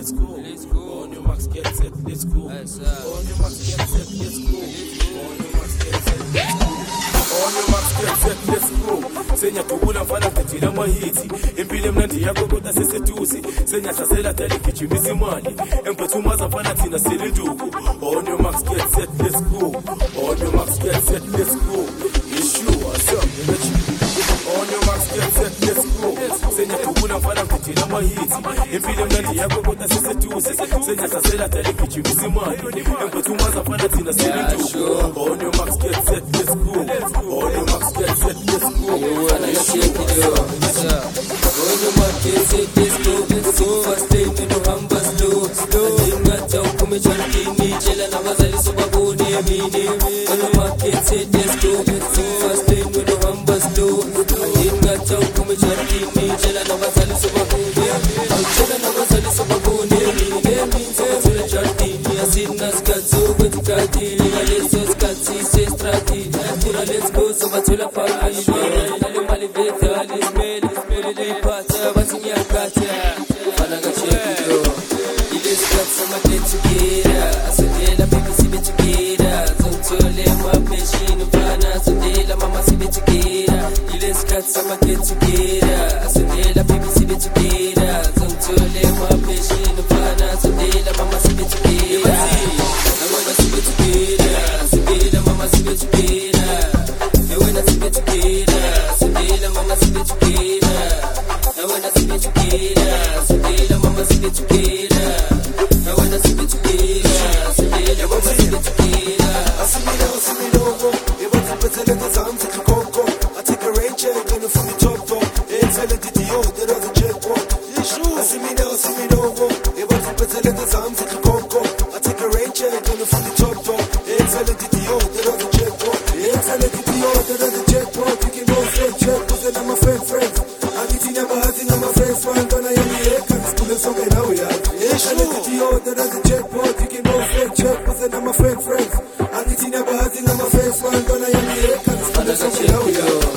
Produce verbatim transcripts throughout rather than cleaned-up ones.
let's go. Let's go. On your marks, get set, let's go. Yes, sir. On your marks, get set, let's go. On your marks, get set, let's go. On your marks, get set, let's go. Senya tubula mfana kitila mahiti. Impile mnandi yako kota sese tusi. Senya chasela tali kichimizi mani. Empatuma za mfana tina sili ndugu. On your marks, get set, let's go. On your marks, get set, let's go. Yeshua, some energy. On your marks, get set, let's go. Senya tubula mfana kitila mahiti. Impile mnandi yako kota sese tusi. Senya chasela tali kichimizi mani. Empatuma za mfana tina sili ndugu. On your marks, get set, let's go. On your marks, get set, let's go. Let's shake it up, what's up? On your mark, get set, let's go, let's go. First day, we do hamba slow, slow. Adinga chau kume charkini, chela na wazali suba bodi amini. On your mark, get set, let's go, let's go. First day, we do hamba slow, slow. Adinga chau kume charkini, chela na wazali suba bodi amini. Chela na wazali suba bodi amini. Suba chela charkini, asina skatsu, wetikati. Aleso skatsi, se strati. Pura let's go, suba chela fagani. Sama get together, I said, "Ela baby, see me together." Some tole my passion, fana, so ela mama see me together. I wanna see me together, so ela mama see me together. I wanna see me together, so ela mama see me together. I wanna see me together, so ela mama see me together. I wanna see me together, so ela mama see me together. I see me now, see me now, you want to put it in the sound, take a conco. Gonna from the top top, excellent idiot, there are the jackpot. I see me now, see me now, it was a better than the sound of the Congo. I take a rain check, gonna from the top top, excellent idiot, there are the jackpot. Excellent idiot, there are the jackpot. You can go straight check, cause then I'm a friend, friend. I'm eating a bahati, I'm a friend, friend, but I am the egg, and school is somewhere now, yeah. Excellent idiot, there are the jackpot. You can go straight check, cause then I'm a friend, friend. I'm eating a bahati, I'm a friend, friend, but I am the egg, and school is somewhere now, yeah.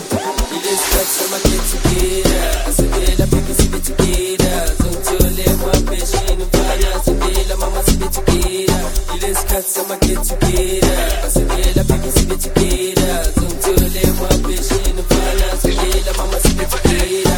Sama get together, I said, "Ela baby, see me together." Some tole my passion, fana, so ela mama see me together. Let's cut sama get together, I said, "Ela baby, see me together." Some tole my passion, fana, so ela mama see me together.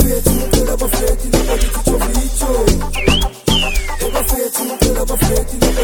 Never fear to, never fear to, never fear to.